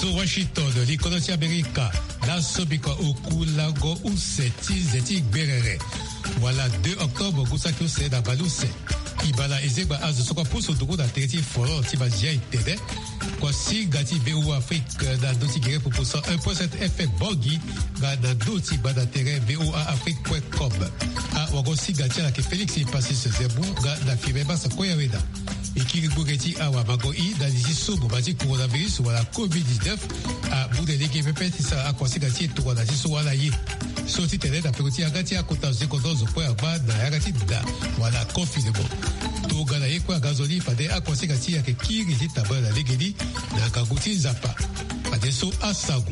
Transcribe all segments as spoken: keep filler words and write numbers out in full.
So Washington, l'Ikonosi America, la Sobika Okulago Useti Zeti Berere. Voilà, deux octobre, Gusakyo Se da Baluse. Ibala Ezeba Az Sokwa Pousso Dogo da Tereti Foro, Tiba Jia Itede. Kwa si Gati B O Afrique, da Doti Gere Proposa un point sept F M Bogi, da Doti Bada Terre B O A Afrique point com. A Wagosi Gati la ke Félix Passis Zebu, da Fibeba Sakoyaweda. Et qui Bugeti Awa Magoi, da Diso Bobati Coronavirus, ou la covid dix-neuf, a Boudele qui Pepet, ça a quoi si Gati, tout la Diso Wala Ye. Soti Tele, da Peruti Agati, a Kota Zekodozo, point Abba, da Agati, da, voilà, confinement. To Galaye, quoi, Gazoli, Fade, a quoi si Gati, a que qui Riti Taba, la Legedi, na Kaguti Zapa. Adesso a Sago.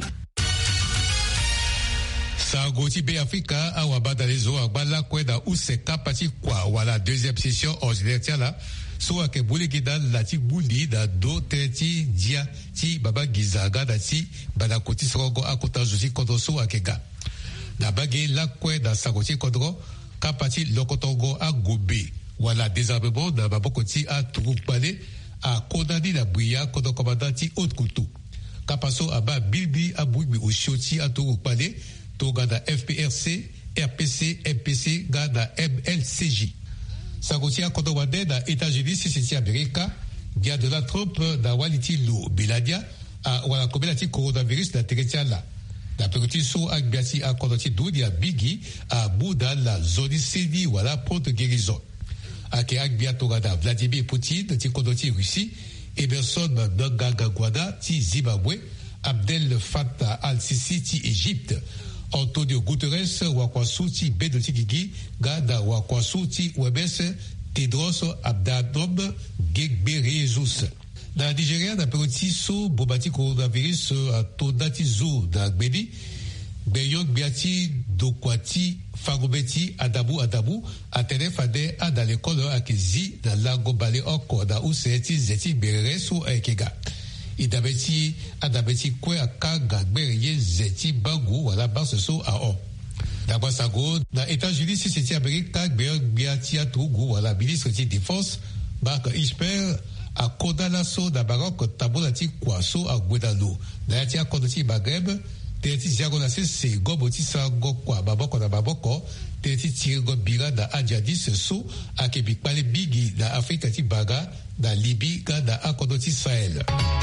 Sago Tibé Africa, a Wabada Lezo, a Bala, Kweda, Useka, Pati, quoi, voilà, deuxième session ordinaire, tiens là. So ake bule gida lati buli da do teti dia ti baba gizaga da ti bada koti srogo akota zuzi kodoso akega. Da bagi la kwe da sagoti kodro kapati lokotogo a gobe. Wala désarmement da babokoti a troupale a kodadi da bouya kodo komandati haute couteau. Kapaso aba bilbi a boubi o shoti a troupale to gada F P R C, R P C, M P C gada M L C J. Sagotia Kodowade da États-Unis, Sissi America, dia de la Trump da Waliti Lo Biladia, a wala komelati coronavirus da Teretiala. Da Peruti So Agbiati a Kodoti Doudia Bigi, a Bouda la Zoni Sidi wala Ponte Guérison. A ke Agbiato da Vladimir Poutine, ti Kodoti Russie, Emerson Mnangagwa ti Zimbabwe, Abdel Fattah al-Sisi ti Égypte, Antonio Guterres wakwasu ti Bedoti Gigi gada wakwasu ti Webes Tedros Adhanom Ghebreyesus. Da Nigeria da Peruti So Bobati coronavirus a Todati Zo da Gbedi Beyon Biati Dokwati Fagobeti Adabu Adabu Atene Fade a da l'école Akezi da Lago Bale Oko da Useti Zeti Berere So Ekega. Idabeti adabeti kwe akaga berye zeti bagu wala basoso a o. D'abord sago na États-Unis si c'était Amerika gber biatia trugu wala ministre de défense bak isper a kodalaso da barok tabulati kwaso a gwedalo. Da tia kodoti Maghreb teti diagonale se goboti sago kwa baboko da baboko teti tirgo bira da adjadis so a kebik pale bigi da Afrika ti baga da Libye ga da akodoti Sahel.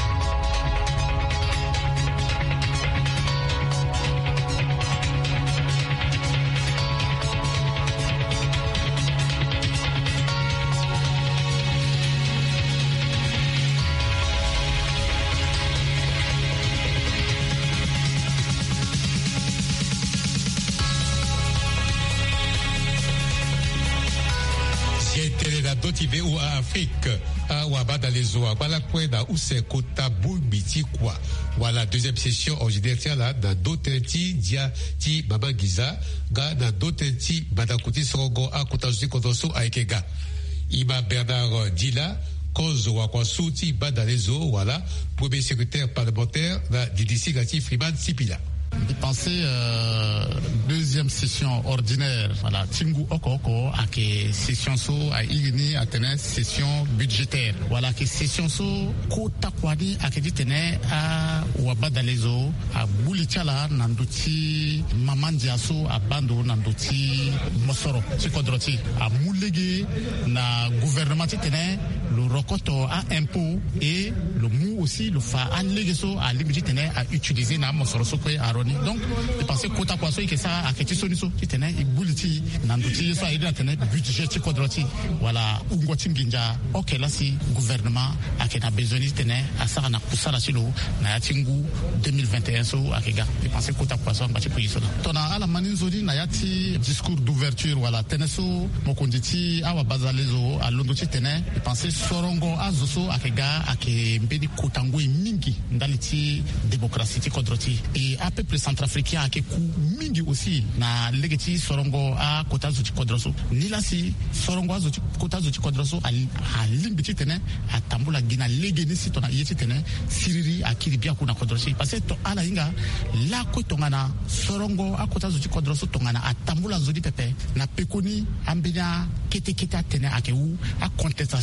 B O A Afrique a Wabada les Oa Bala Kweda ou c'est Kota Boulbiti quoi. Voilà deuxième session ordinaire là dans d'autres ti dia ti Baba Giza ga dans d'autres ti Badakoti Sorogo a Kota Zuti Kodoso a Ekega. Ima Bernard Dila cause Wakwasu ti Badalezo voilà premier secrétaire parlementaire da D D C Gati Freeman Sipila. De penser euh, deuxième session ordinaire voilà Tingu Oko Oko à que session so à Igini à tenir session budgétaire voilà que session so Kota Kwadi à que dit tenir à Wabadalezo à Boulichala Nanduti Mamandiaso à Bando Nanduti Mosoro Tikodroti à Moulege na gouvernement tenir le rokoto à impôt et le mou aussi le fa à légeso à limite tenir à utiliser na Mosoro so à donc je pensais que Kota Kwaso que ça a quelque chose qui tenait et bouliti nanduti so aide tenait budget ci kodroti voilà ungoti nginja OK là si gouvernement a que na besoin tenait à ça na kusala silo na yatingu deux mille vingt et un so akega je pensais que Kota Kwaso ngati puiso tona ala maninzodi na yati discours d'ouverture voilà teneso mokonditi awa bazalezo a londoti tenait je pensais sorongo azoso akega ake mbedi kotango mingi ndaliti démocratie ci kodroti et à peu près centrafricain a keku mingi aussi na legeti sorongo a kota zuti kodroso nila si sorongo zuti kota zuti kodroso a limbiti tene a tambula gina legeni si tona yeti tene siriri a kiribia kuna kodrosi parce que to ala inga la ko tongana sorongo a kota zuti kodroso tongana a tambula zodi pepe na pekoni ambina kete kete tene a kewu a contestation ke ga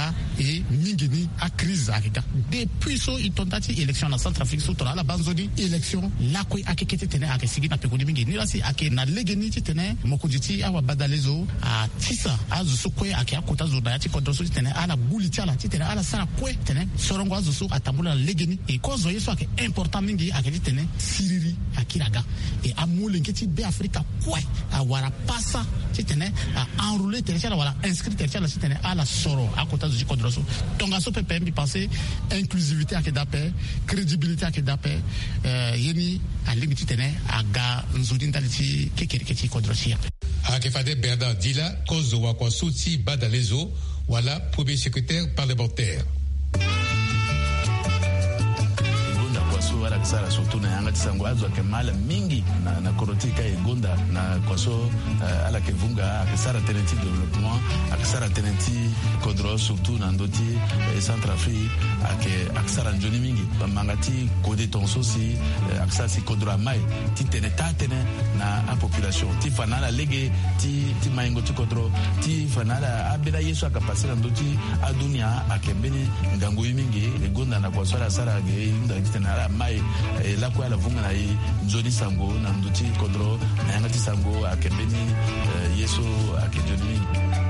voilà et mingini a crise akika depuis so itontati élection na Centrafrique so tona la banzoni élection la ko akekete tene akesigi na pekoni mingini rasi ake na legeni tene mokujiti awa badalezo a tisa azu so ko ake akota zo da yati kodroso tene ala buliti ala tene ala sara ko tene sorongo azu so atambula legeni e kozo yeso ake important mingi ake tene siriri akiraga e amule ngeti be Afrika ko a wara pasa tene a enrouler tene chala wala inscrit tene chala tene ala soro akota zo kodroso tonga so pepe mi penser inclusivité ake dape crédibilité ake dape euh yeni a limiti tene aga nzudin daliti kekeri keti kodrosia ake fade Bernard Dila kozo wa kwa suti badalezo wala premier secrétaire parlementaire wala kisara surtout na yanga tisango azo kemala mingi na na korotika egonda na kwaso uh, ala kevunga akisara tenenti développement akisara tenenti kodro surtout na ndoti e Centrafrique ake akisara njoni mingi mangati kode tonso si uh, akisara si kodro mai ti teneta tene na a population ti fanala lege ti ti maingo ti kodro ti fanala abela yeso akapasira ndoti adunia akembeni ndango mingi egonda na kwaso ala sara ge nda kitena mai e la kwa la vunga na i nzoni sango na nduti kodro na yangati sango akembeni uh, yeso akejoni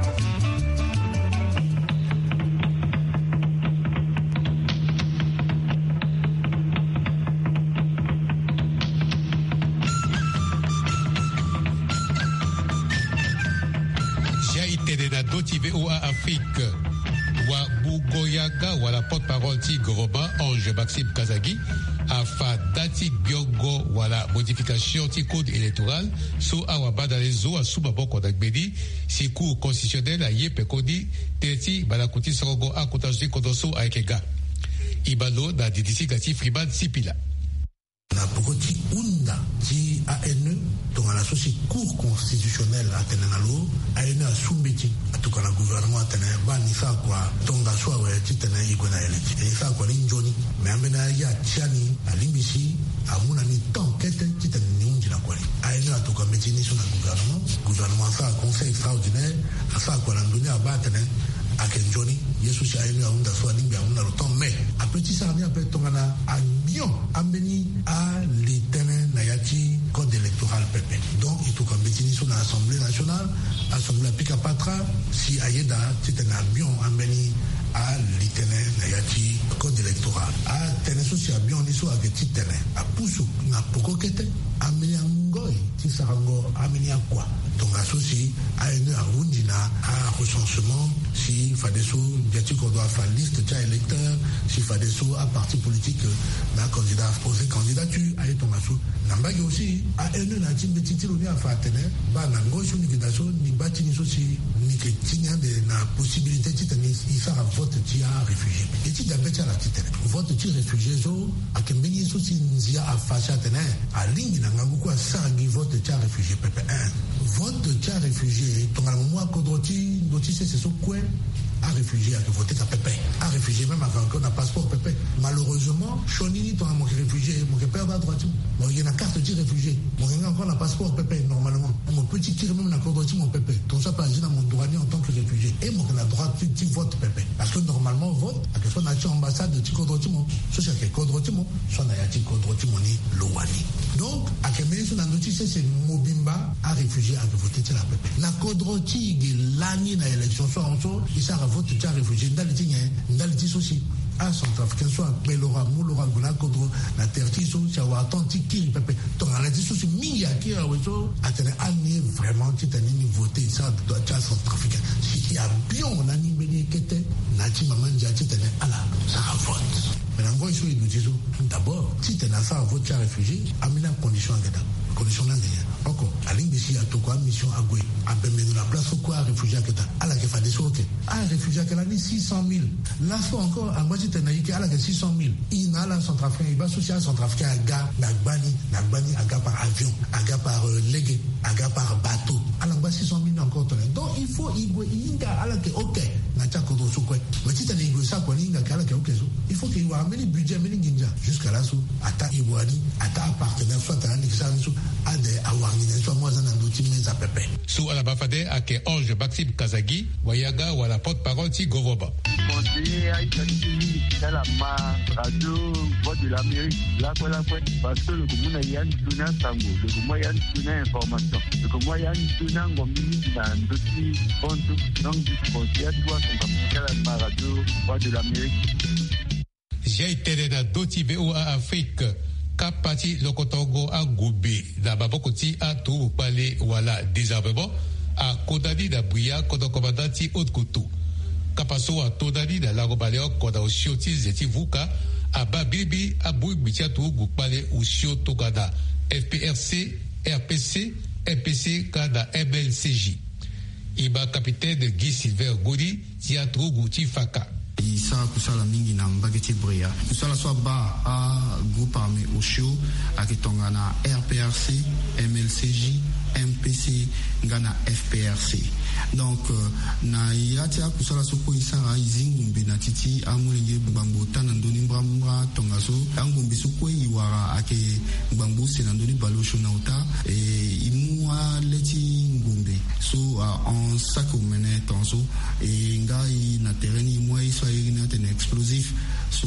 Jaïté de la Dotive O A Afrique wa Bugoyaga wa la porte-parole ti Goroba Ange Maxime Kazagi afa dati biogo wala modification ti code électoral so awa badalezo a suba boko dagbedi si cour constitutionnel a yepe kodi teti balakuti sorogo a kotaji kodoso a ekega ibalo da didisi gati fribad sipila na pokoti unda ti A N E tonga la soci cour constitutionnelle a tenenalo A N E a sumbeti atuka na gouvernement tene ba ni sa kwa tonga swa we ti tene igona eleti e sa kwa linjoni me ambena ya tiani alimbisi amuna ni tonkete ti tene ni unji na kwali A N E atuka metini so na gouvernement gouvernement sa conseil extraordinaire sa kwa na ndoni abatene akenjoni yesu si A N E a unda swa limbi amuna lo ton me apeti sa ni apeti tonga na abion ambeni a litene na yati code électoral pepe donc il faut qu'on bétini sur l'Assemblée nationale Assemblée pika patra si ayeda titena abion ambeni a litene na yati code électoral a tene so si abion ni so ageti tene a pusu na poko kete ambeni angoi ti sarango ambeni akwa donc a so si A N E a wundina a recensement si fadeso biati ko doit faire liste de électeurs si fadeso a parti politique na candidat poser candidature a etonga so nambagi aussi A N E na timbe titilo ni afa tene ba na ngosho ni kidaso ni bati ni so si ni ke tinya de na possibilité titani isa a vote ti a réfugié et ti dabecha la titene vote ti réfugié so a kembeni so si nzia a facha tene a lingi na ngangu kwa sangi vote ti a réfugié pepe un vote ti a réfugié tonga mo kodoti doti c'est so quoi à réfugié à voter ta pépé à réfugié même avant qu'on a passeport pépé malheureusement chonini ton mon réfugié mon père va droit bon il y a une carte de réfugié mon gars encore la passeport pépé normalement mon petit tir même la corde mon pépé ton ça pas dans mon douanier en tant que réfugié et mon a droit petit vote pépé parce que normalement vote à que soit nation ambassade de corde mon ça c'est que corde mon soit na yati corde mon ni lowani donc à que mais sur la notice c'est mobimba à réfugié à voter la pépé la corde l'année na élection soit en so il ça vote tu as réfugié dans le tigné dans le tissu à Centrafrique soit belora moulora gona kodro na terti so ça va attendre qui pépé donc la tissu mi ya qui a weto atene ani vraiment tu tani ni voter ça doit être Centrafrique si il y a bien on a ni beni kete na ti maman ja ti tene ala ça vote mais en gros il nous dit d'abord si tu as ça vote tu as réfugié amena condition ngada condition ngada encore alimbisi ya tokwa mission agwe abemenu la place quoi réfugié keta ala ke fa desoke ah réfugié kela ni six cent mille là soit encore en moitié tenaïque ala ke six cent mille il na la Centrafrique il va social Centrafrique aga nagbani nagbani aga par avion aga par euh, légué aga par bateau ala ba six cent mille encore tenait donc il faut igwe inga ala ke ok na cha kodo so quoi mais si tena igwe ça quoi inga kala ke ok so il faut qu'il y ait un budget, un ginja. Jusqu'à là, ata Iwani, ata partenaire, soit à l'annexation, à des awarnines, soit moi, en outil, mais à pépé. Sous à la bafade, à que Ange Maxime Kazagi, Wayaga, ou à la porte-parole, si Govoba. Conseiller à Italie, dans la radio, voix de l'Amérique, là, quoi, là, quoi, parce que le commun a yann donné un tango, le commun a yann donné information, le commun a yann donné un gommini dans un dossier, donc, du conseiller à toi, c'est pas la radio, voix de l'Amérique. J'ai été dans d'autres B O A Afrique. Kapati Lokotongo a Goubé, da Babokoti a tout palais, voilà, désarmement, a Kodadi da Bria, Kodokomandati, Haute Koutou. Kapaso a Todadi da Lagobaleo, Koda Oshioti, Zeti Vuka, a Babibi, a Bouibichatou, Goupale, Ushio Togada, F P R C, R P C, R P C, Kada M L C J. Iba capitaine Guy Silver Godi, Tiatro Gouti Faka. Isa kusala mingi na mbageti bria kusala so ba a groupe armé Oshio akitonga na R P R C, M L C J, M P C ngana F P R C. Donc na yatia kusala so ko isara izingumbi na titi amulenge bambo tana ndoni mbamba tonga so angumbi so ko iwara ake bambo sena ndoni balosho na uta e imua leti ngumbi so en sac au mené tonso e ngai na terreni moi so irina ten explosif so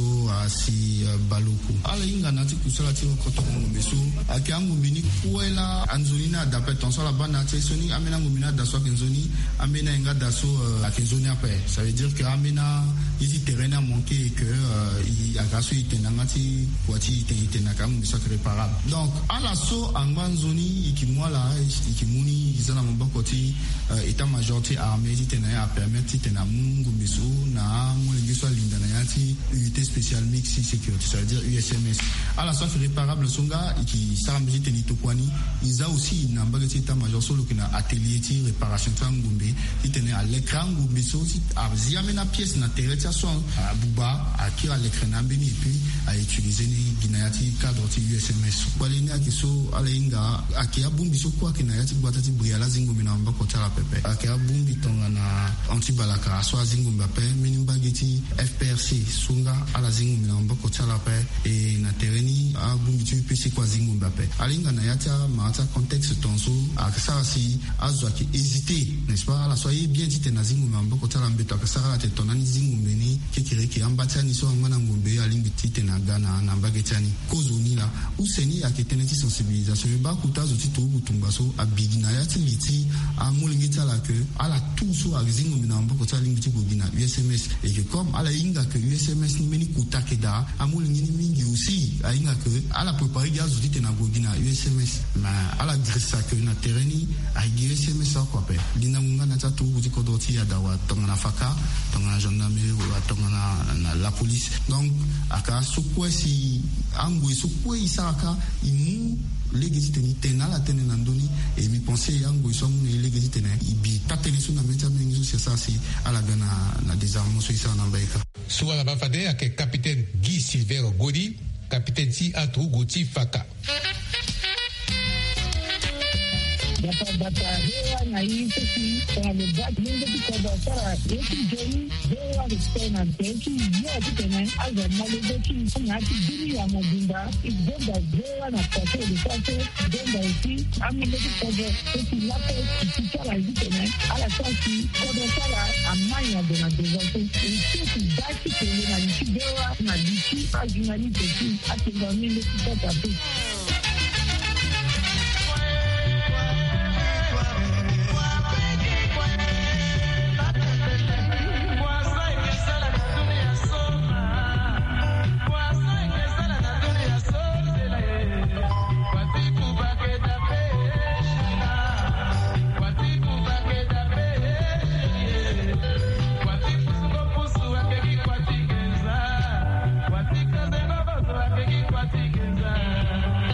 si baloko ala inga na ti kusala ti ko to ngumbi so ake angumbi ni kuela anzolina d'après tonso la bana ti soni amena ngumbi na da so kenzoni amena inga da so a kenzoni après ça veut dire que amena ici terrain a manqué et que il a gaso itenanga ti kwati itenaka ngumbi so réparable donc ala so anganzoni ikimwala ikimuni izana mbako ti état major ti armée ti tena a permettre tena mungu biso na mulingi so linda na yati unité spéciale mixi sécurité ça veut dire U S M S ala so réparable songa qui sambi teni tokwani iza aussi na mbagati état major so lokina atelier ti réparation ngumbi ti tena à l'écran ngumbi so ti abzia mena pièce na terre ti so buba akira l'écran nambini et puis à utiliser ni ginayati cadre ti U S M S balini akiso ala inga akia bumbi so kwa kinayati bwatati briala zingumbi na mbako tala pepe akia bumbi tonga na antibalaka so zingumbi pe minimbageti F P R C sunga ala zingumbi na mbako tala pe e na tereni a bumbi tu P C kwa zingumbi pe alinga na yatia maata contexte tonso akasa si azwa ki hésiter n'est-ce pas ala soyez bien dit na zingumbi mbako tala mbeto akasa ate tonani zingumbi ni kikire ki ambatani so ngana ngumbi alingi tite na gana na mbagetiani kozoni la useni akiteneti sensibilisation ba kutazo ti to butumba so abigina yati liti a mulingita la que ala tout so azingo mina mboko ta lingiti gogina U S M S et que comme ala inga que U S M S ni meni kutakeda a mulingini mingi aussi a inga que ala préparer gazo ti na gogina U S M S ma ala dressa que na terreni a U S M S quoi pe lina munga na ta to buti ko doti ya dawa tonga na faka tonga na gendarmerie ou tonga na, na la police donc aka so quoi si angwe so quoi isaka imu legezi teni tena la tene nandoni et mi pensais yango isom ne legezi tena ibi tatene so na meta mengi so ça si ala gana na désarmement so isa na mbaika so ala bafade ak capitaine Guy Silver Godi capitaine ti Atru Goti Faka Bata bata hewa na hii sisi kwa mbaki mingi kwa basara yetu jeni hewa ristena teki yote tena aza malezoki ngati dini ya mabunda ibonda hewa na pate de pate bonda isi amileki kwa teki lapo kichara hizi tena ala sasi kwa basara amanya de na dezoki isi baki kwenye na nchi hewa na dishi ajunali teki atingamile kwa tapu What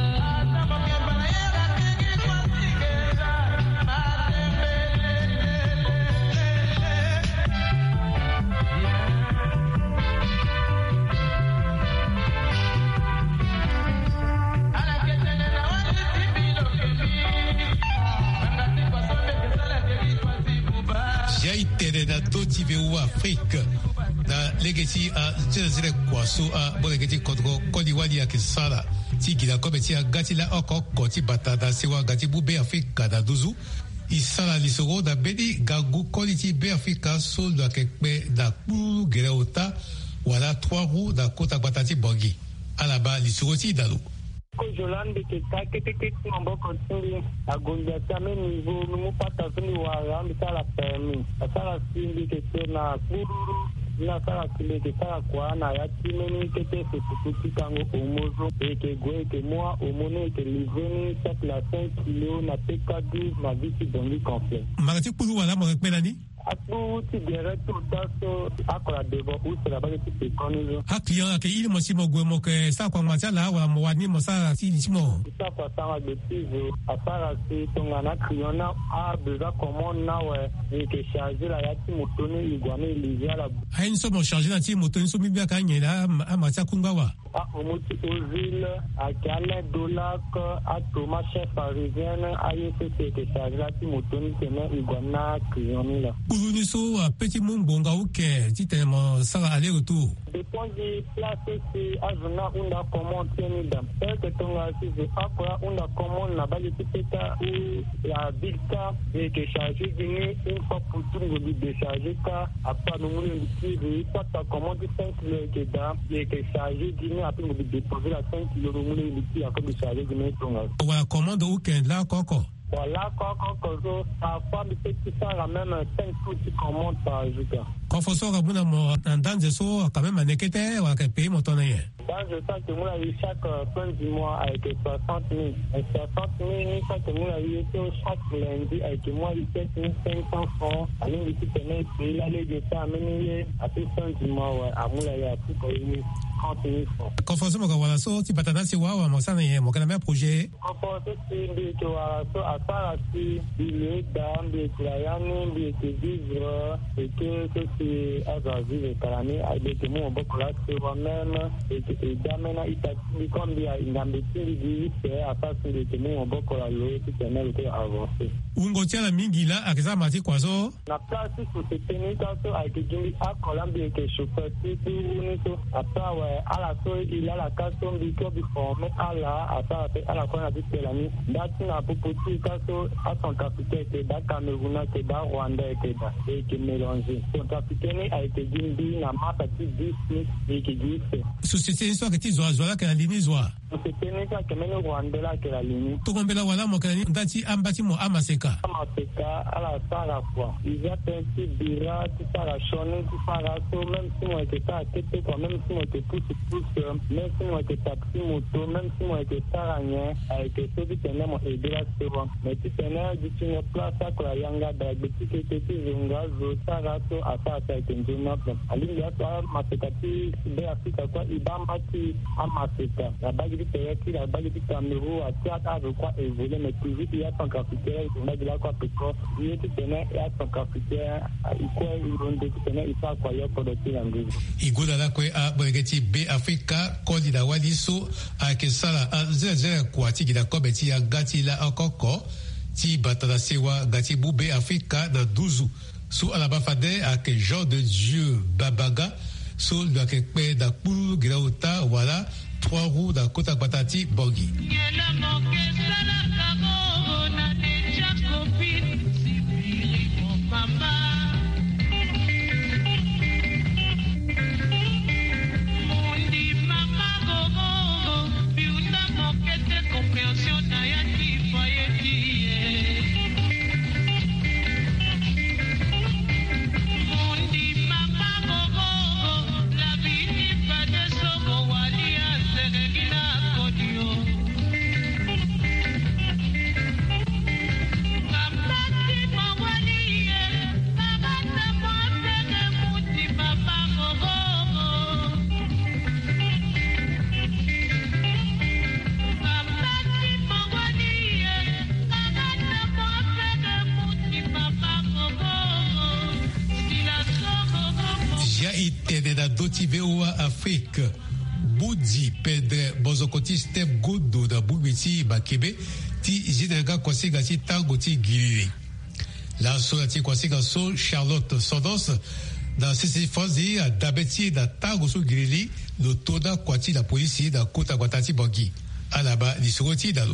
legeti a zere kwaso a bolegeti kodro kodiwali akisala ti gida kobeti a gatila oko koti batata sewa gati bube Afrika da duzu isala lisoro da bedi gagu koliti be Afrika sol da kekpe da kuru gereota wala trois roues da kota batati bogi alaba lisoro ti dalu Jolande que ta que te que tu mambo continue a gondia tame niveau nous pas ta venu wa on ça la permis ça la sindi que c'est na kururu na ça la kile que ça kwa na ya timeni que te c'est pour tout kango omozo et que gwe que moi au monnaie que liveni cette la cinq kilos na P K douze na visi dongi complet magati kulu wala mo rekmelani Aku ti direct utaso akola debo usela ba ti pekonizo. Ha client ke il mo simo gwe mo ke sa kwa matia la wa mo wani mo sa ti simo. Sa kwa sa de tizo asara si tonga na client na a besoin comment na we et que charger la ya ti motoni igwane livia la. Ha ni so mo charger na ti motoni so mi bia ka nyela a matia kunga wa. A omuti ozil a kale dollar a toma chef parisien a yese que charger la ti motoni tena igwana client la. Kulu so a petit mon bonga uke ti tellement ça aller retour. Dépend de place si azuna unda comment tenir dam. Que tonga si je akora unda comment na bali tipeta ou la bilka et que charger dini une fois pour tout le décharger ka après nous nous dit pas ta commande cinq kilos que da et que charger dini après nous déposer la cinq kilos nous nous dit après décharger dini tonga. Voilà commande week-end là koko. Voilà, quand on parfois, mais c'est ça, la même cinq coups qui commentent par jour. Quand on sort à bout dans ce soir, quand même, un équité, ou à quel pays, mon tonnerre? Je sens que moi, chaque fin du mois, avec soixante mille. Et soixante mille, chaque mois, il était chaque lundi, avec moi, il était cinq cents francs. Alors, il était payé, là, les détails, amené à tout fin du mois, ouais, à moi, il y a tout payé. trente mille francs. Conformément à voilà so ti patana si wa wa mo sana ye mo kana me projet. Conformément si bi to wa so asara si ile da mbi klayani mbi ke vivre et que que c'est azazi le karani aibe ke mo bokola se wa même et que damena itati comme bi ngambe ti di se asasi le ke mo bokola lo ti tenel ke avancer. Ungo tiala mingi la akeza mati kwazo. Na place pour se tenir so avec gimbi akola mbi ke chauffeur ti ti ni so apa à la soirée, il a la casson du corps du formé à la, à ça, à la fois, on a dit que l'année, d'attendre pour pousser casson à son capitaine, que da Cameroun, que da Rwanda, que da, et que mélangé. Son capitaine a été gimbi, na masse à dix, et qui dit, société, une histoire que tu zois, zois, que la ligne zois. Société, n'est pas que même Rwanda, là, que la ligne. Tout comme la wala, mon canani, dati, ambati, mo, amaseka. Amaseka, à la ça, à la fois. Il y a un petit bira, tout ça, la chonne, tout ça, la so, même si moi, j'étais à tête, quoi, même si moi, j'étais pousse, pousse, même si moi, j'étais taxi, moto, même si moi, j'étais saragné, avec ceux qui tenaient mon aider la seconde. Mais tu tenais, tu une place, à quoi, yanga, de la boutique, et tu zunga, zo, ça, la so, à ça, ça, et tu n'as pas. À l'île, il y a toi, maseka, tu, de Afrique, quoi, il va mati, à maseka. La bague du pays, la bague du Cameroun, à théâtre, à quoi, évoluer, mais toujours, il y a son capitaine, il y a de la quoi, péco, il y a tu tenais, il y a son capitaine, il quoi, il ronde, tu tenais, il faut quoi, il y a pour le pays, en gros. Il goûte à la quoi, à Bregeti, B, Africa, Kodi, la Waliso, à Kesala, à Zézé, quoi, ti, la Kobeti, à Gati, la Okoko, ti, Batala, Sewa, Gati, Boubé, Africa, dans Douzou, sous Alabafade, à que genre de Dieu, Babaga, sous le Kekpe, da Koulou, Graota, voilà, trois roues, da Kota Batati, Bogi. Dotiveoa Afrique Boudi Pedre Bozokoti Step Godo da Bubiti Bakebe ti Jidega Kwasiga ti Tagoti Giri. La sola ti Kwasiga so Charlotte Sodos dans ces phases d'abeti da tagoso grili le toda kwati la police da kota kwatati bangi alaba lisoroti dalo.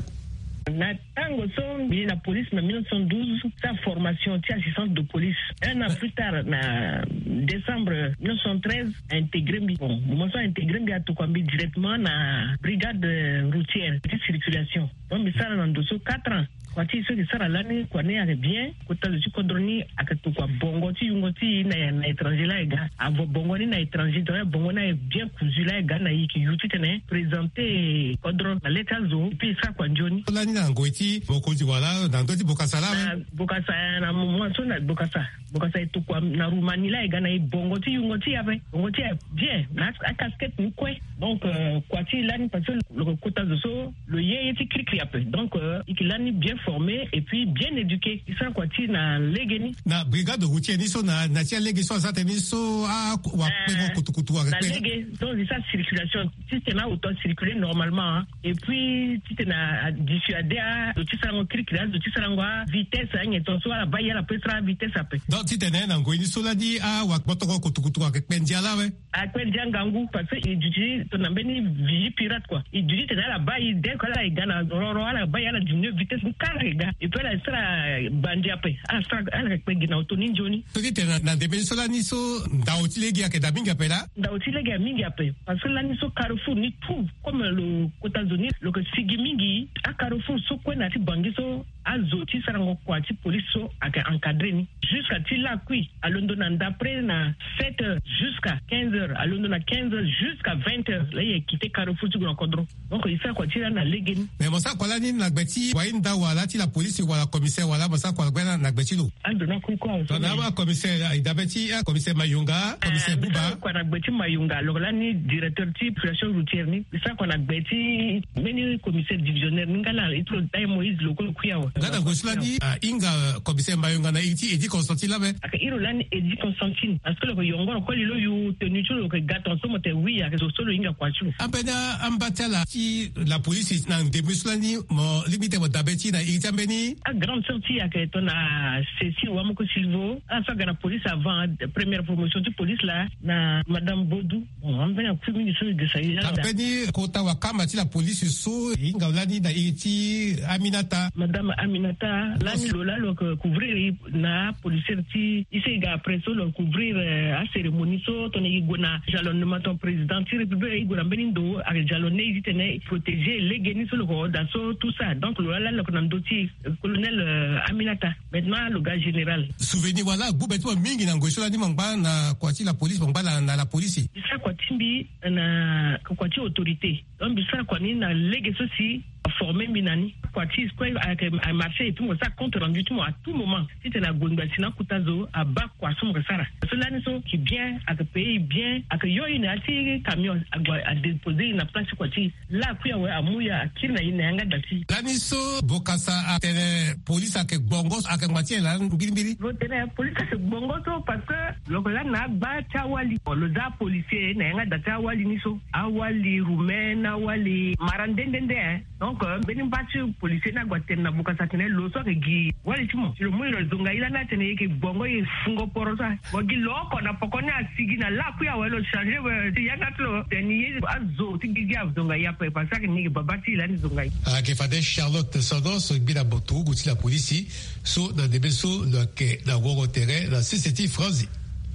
Na tango son la police en mille neuf cent douze sa formation de assistance de police. Un an plus tard, en décembre mille neuf cent treize, intégré bon, moi ça intégré bien tout comme directement na brigade routière de circulation. Donc ça en dessous quatre ans. Quand il se sera l'année qu'on est bien, quand tu as condamné à que tu sois bongo tu yungoti na na étranger là gars, avo bongo ni na étranger donc bongo na bien cousu là gars na yiki yuti tene présenter condron na l'état zo puis ça quoi Johnny. Là ni na ngoti boko wala na ndoti bokasa là. Bokasa na moi so na bokasa. Bokasa tu quoi na Roumanie là gars na bongo tu yungoti avec bongo tu bien na casquette ni quoi. Donc quoi tu là ni parce que le quota de so le yé est cri un peu. Donc il là ni bien formé et puis bien éduqué. Il sera quoi tu na légeni. Na brigade routière ni so na na tia légé so ça teni so a wa pego kutukutu avec. Na légé donc ça circulation si tu na auto circuler normalement hein. Et puis si tu na dissuader à tu sera en cri là tu sera en vitesse hein ton so la bailler la prestra vitesse après. Donc si tu na na ngoni so la di a wa botoko kutukutu avec pendia là ouais. A pendia ngangu parce que il dit ton ambeni vie pirate quoi. Il dit tu na la bailler dès que là il gagne roro la bailler la diminuer vitesse et puis la sera bandi après à ça elle récupère na auto ninjoni to ki tena na debe so la ni so ndaoti legi ya ke dabinga pela ndaoti legi ya mingi après parce que là ni so Carrefour ni tout comme le États-Unis le que sigi mingi à Carrefour so ko na ti bangi so azoti sarango kwa ti police so aka encadrer ni jusqu'à ti la kui à London d'après na sept heures jusqu'à quinze heures à London na quinze heures jusqu'à vingt heures là il quitté Carrefour tu grand condron donc il fait quoi ti là na legi ni mais moi ça quoi là ni na gbeti wa inda wala ti la police wala commissaire wala moi ça quoi gwana na gbeti lo ando na ku quoi on a commissaire idabeti commissaire Mayunga commissaire Bouba quoi na gbeti Mayunga alors là ni directeur ti population routière ni ça quoi na gbeti meni commissaire divisionnaire ngala itro dai Moïse loko kuya ngada gosla ni inga commissaire Mayunga na iti edi Constantine là ben aka iro lan edi Constantine parce que le yongoro ko lilo yu tenu tu le gaton so mote oui aka so solo inga kwachu apena ambatela ti la police na debuslani mo limite mo dabeti na iti ambeni a grande sortie aka ton a Cécile Wamoko Silvo a sa la police avant première promotion de police là na madame Bodou on vient à premier ministre de ça là apeni kota wa kama ti la police so inga lani na iti Aminata madame Aminata là ni lola le couvrir na policier ti ici ga après so le couvrir à cérémonie so ton igona jalonnement ton président ti république igona benindo a jalonné il tenait protéger les génis sur le dans so tout ça donc lola le konandoti colonel Aminata maintenant le gars général souvenir voilà goubeto mingi na ngosho la ni mangba na kwati la police mangba na la police ça kwati mbi na kwati autorité donc ça kwa ni na lege ceci formé minani kwati quoi a marché et tout ça compte rendu tout à tout moment si tu na gonda sina kutazo a ba kwa somme sara cela ne so qui bien à payer bien à que yo ina ati camion a déposer na place kwati la kuya we amuya akina ina yanga dati la ni so bokasa a tene police a ke bongo a ke matie la ngirimbiri vo tene police a ke bongo to parce que le la na ba tawali le da policier na yanga dati awali ni so awali roumain awali marandendende donc benim bati policier na gwaten na bokasa tene lo so ke gi wali timo le mo le zonga ila na tene ke bongo e fungo porosa wagi loko na pokone asigi na la kuya welo changer we yanga tlo teni azo tigi av zonga ya pe parce que ni babati la ni zonga a ke fade Charlotte Sodos bila botu guti la police so da de beso le ke da wogo terrain la C C T France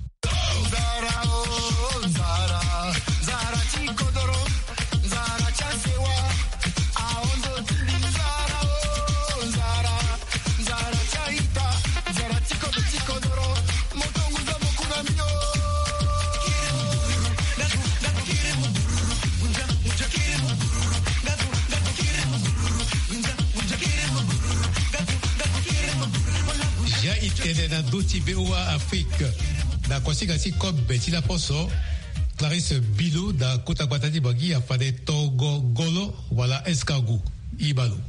na doti B O A Afrique na kwasika si kob beti la poso Clarisse Bilo da kota kwatati bagi a fade togo golo wala escargot ibalo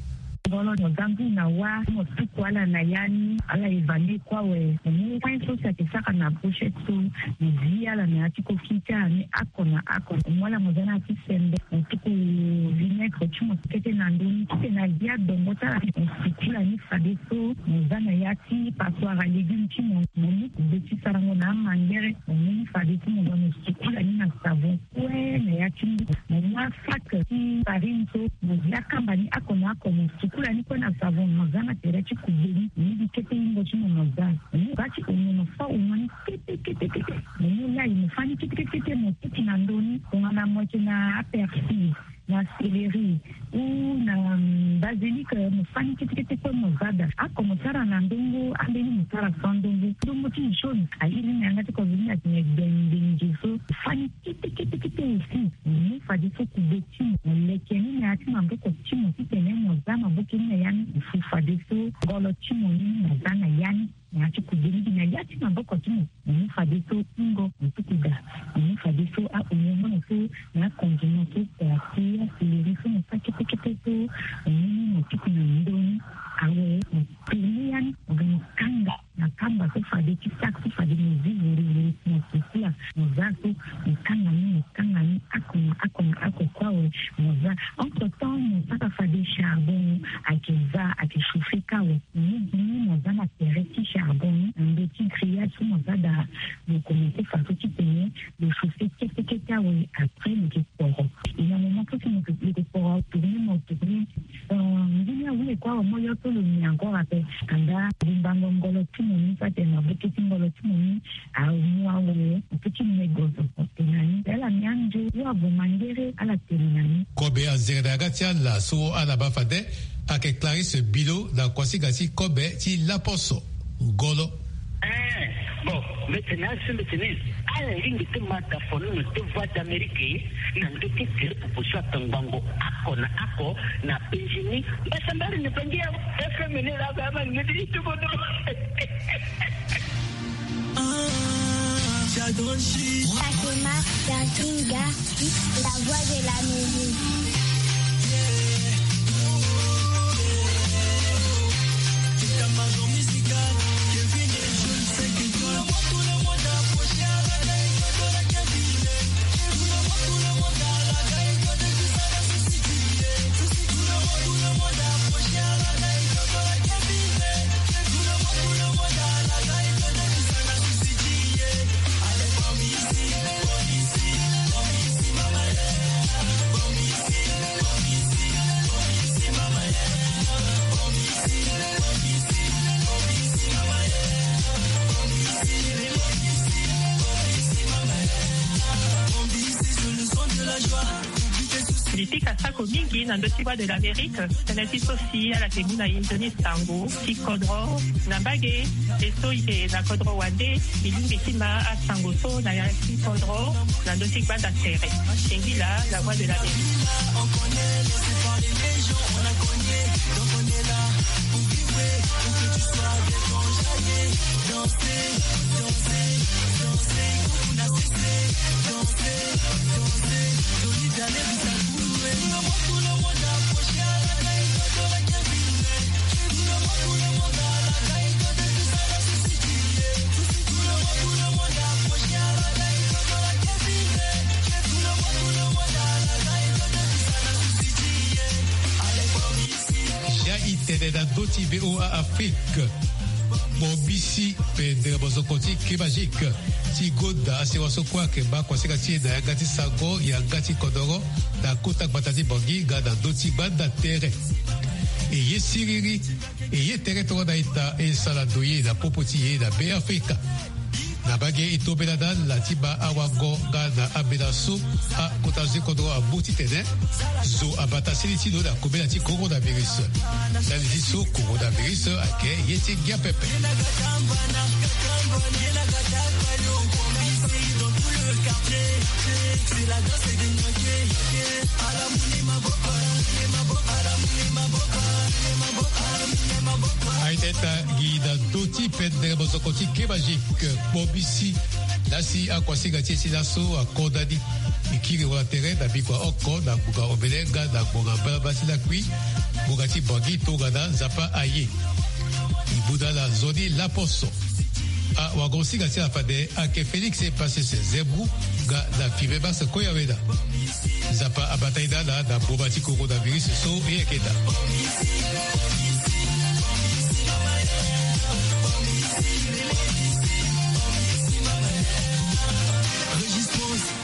bolo no zangu na wa mo tukwala na yani ala ivali kwa we mu kwenso sa kisaka na pushe tu nizia la na atiko kita ni akona akona mwala mozana tisembe tuku vinekro chumo kete na ndoni kete na dia dongota sikula ni fadeso mozana yati paswara legum chimo moni beti sarango na mangere moni fadeso mozana sikula ni na savon we na yati mwa fak ti parinto mozia kambani akona akona sikula ni kona savon mozana terechi kubeni ni kete ingo chimo mozana ni bati unono fa umani kete kete kete ni ya imefani kete kete kete mo kete na ndoni kungana moche na aperçu na céleri ou na basilic mufani kitikete kwa mozada ako mutara na ndungu ambeni mutara sandungu ndungu ti jaune aili ni angati kwa vini atinye bendingi so fani kitikete kite usi ni fadiso kubeti lekeni ni ati mamboko chimo kitene mozama boki ni yani fadiso golo chimo ni mozana yani ni ati kubeni ni yati mamboko chimo ni fadiso ingo mtukuda ni fadiso a unyemo nusu na konjino tu kwa céleri so na kete kete to ni na kitu na ndoni awe pilian kanga na kamba so fade kisak so fade muzuri na kukula muzatu kanga ni kanga ni akona akona ako kwawe muza entre temps mutaka fade charbon akiza akishufika we ni ni muza na tereti charbon ndeti kriya so muza da ni komite faso kitene le chauffer kete kete we après le kiporo il y a un moment que nous le kiporo tourner mon tourner euh ndini awule kwa moyo tolo ni encore après kanda bimbango ngolo timu ni pate na bukiti ngolo timu ni au mwawe petit negozo tenani ela mianjo wa bomangere ala tenani Kobe azeragatia la so ala bafade ake Clarisse Bilo da kwasigasi Kobe ti laposo golo eh bon maintenant c'est maintenant ala ringi te mata fono te voix d'Amérique na ndoki tire pour tangango ako na ako na penjini basambari ne pengia F M ni la baba ni ndi tu bodo ah j'adonchi Fatima Kinga la voix de la musique politika sako mingi na ndotiwa de l'Amérique tanati sosi ala temuna indoni sango ki kodro na bage eso ite na kodro wande ilingi tima a sango so na ya ki kodro na ndoti banda tere engila la voix de l'Amérique on connaît laissez parler les gens on a cogné donc on est là pour vivre pour que tu sois déconjaillé danser danser danser on a cessé danser danser doni d'aller vous da doti B O A Afrique Bobisi Pedro Bozokoti Kibajik Tigoda Asiwaso Kwake Ba Kwasika Tieda Yagati Sago Yagati Kodoro Da Kota Batati Bongi Gada Doti Bada Tere Eye Siriri Eye Tere Toda Ita E Saladoye Da Popotiye Da Be Afrika Nabage Itobelada Latiba Awago Gada Abedaso A Kotazi Kodoro Abuti Tene Zo Abata Silitido Da Kobelati Coronavirus Daliso Coronavirus Ake Yeti Giapepe Aiteta Guida Doti Pedro Bozokoti Kebajik Bobisi Nasi Akwasiga Tiesidaso Akodadi Ikiri Watere Da Bikwa Oko Da Buga Obelega Da Bunga Balabasi Da Kui bogati bangi togada zapa aye ibuda la zodi la poso a wagosi gasi la fade a ke Félix est passé ses zebru ga la fibeba se koyaweda zapa abataida la da bobati coronavirus so e ekeda Régis Pons